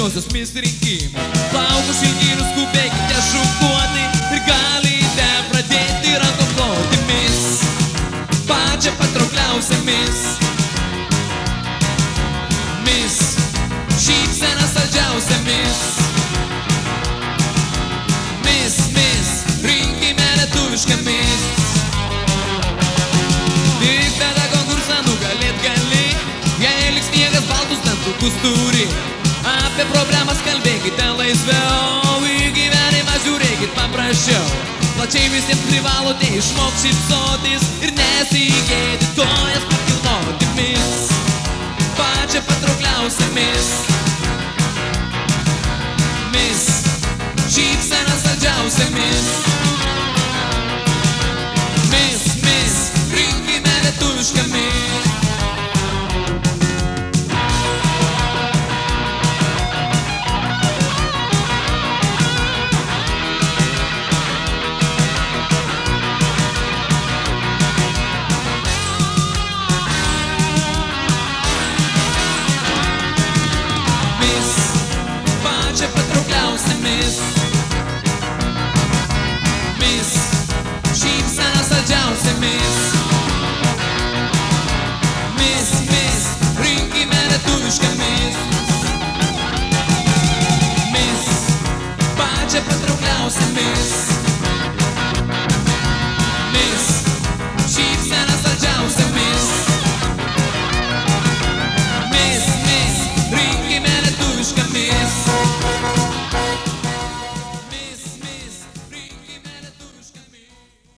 naujosios mis rinkimų. Plaukus ilginius skubėkite šukuoti ir galite pradėti rankom ploti mis, pačią patraukliausią mis. Mis, šypsena saldžiausia mis. Mis, mis, rinkime lietuvišką mis. Tik tada konkursą nugalėt gali, jei liks sniegas baltus dantukus turi. Apie problemas kalbėkite laisviau, į gyvenimą žiūrėkit paprasčiau. Plačiai visiems privalote išmokti šypsotis ir nesigėdyti kojas pakilnoti mis, pačią patraukliausią mis. Mis, šypsena saldžiausia mis.